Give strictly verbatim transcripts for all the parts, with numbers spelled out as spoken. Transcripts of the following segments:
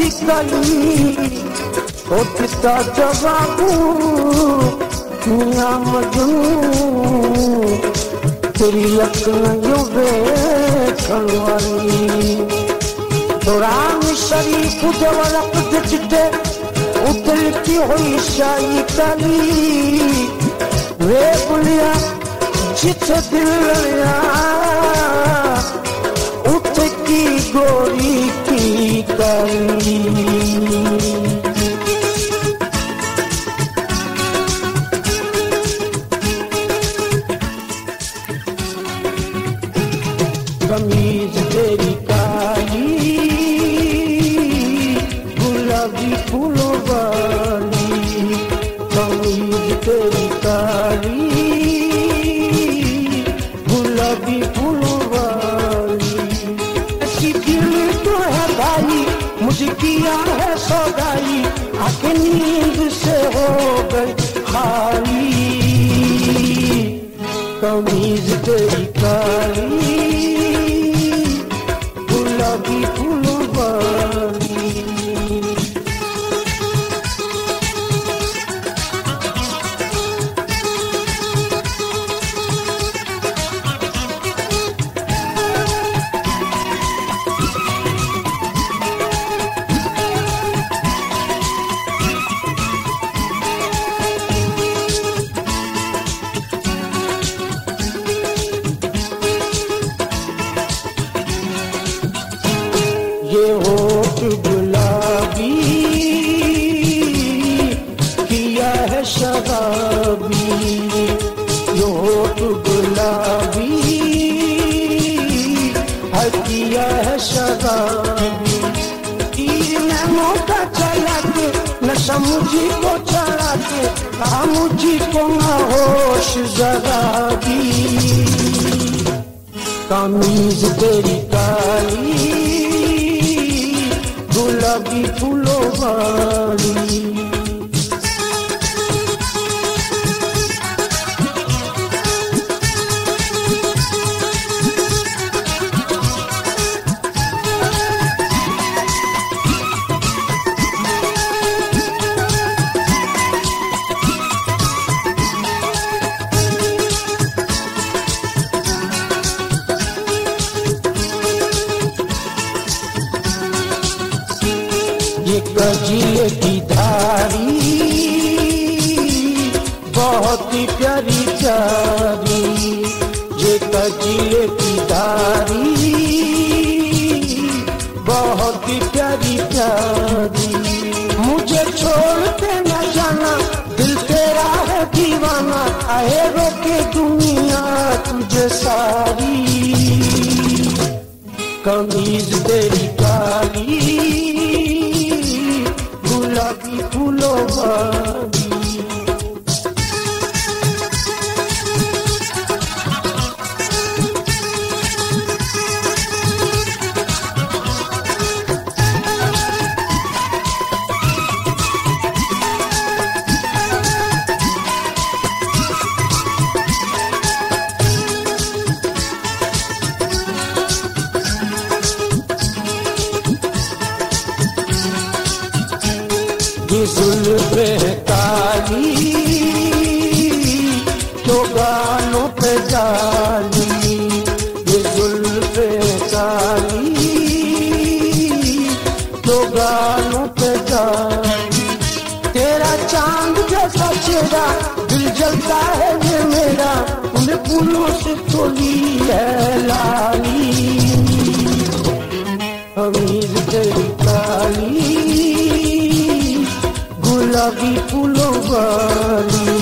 कली ओटता जवाबू मिया मजनू तेरी लखनऊ वेखण वाली दुरान शरीफ जवलक चिटे उतरती हुई शाही कली वे बुलिया जिथे दिल लड़िया उठ की गोरी की कली कमीज तेरी काली गुलाबी फूलों वाली कमीज तेरी काली गुलाबी फूलों वाली ऐसी दिल तो है भाई मुझे किया है सौगाई आके नींद से हो गई खाली कमीज तेरी काली गुलाबी फूलों वाली ये होठ गुलाबी किया है शराबी ये होठ गुलाबी है किया है शराबी तीर में मोटा चला के नशा मुझी को चढ़ा के कहा मुझी को ना होश जरा भी कमीज तेरी काली गुलाबी फूलों वाली ये कजिए की धारी बहुत ही प्यारी प्यारी ये कजिए की धारी बहुत ही प्यारी प्यारी मुझे छोड़ के न जाना दिल तेरा है दीवाना आए रोके दुनिया तुझे सारी कमीज तेरी काली गुलाबी फूलों वाली ये जुल्फे काली तो गालों पे जाली ये जुल्फे काली तो गालों पे जाली तेरा चांद जैसा चेहरा दिल जलता है ये मेरा उन्हें फूलों से तोली है लाली कमीज तेरी काली गुलाबी फूलों वाली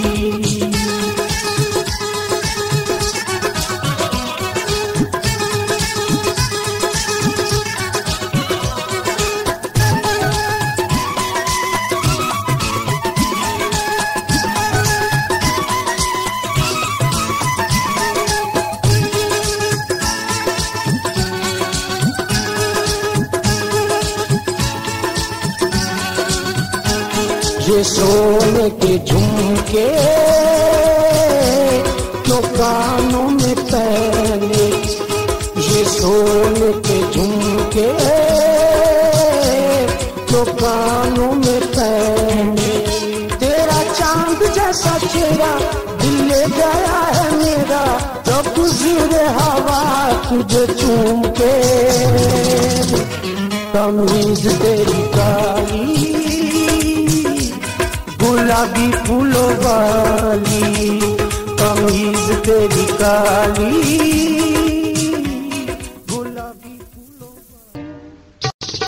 ये सोने के झुमके तो कानों में पहने ये सोने के झुमके दो कानों में पहने, तेरा चांद जैसा चेहरा दिल ले गया है मेरा, जो गुजरे हवा तुझे चूम के। तमीज तेरी काली गुलाबी फूलों वाली, तमीज तेरी काली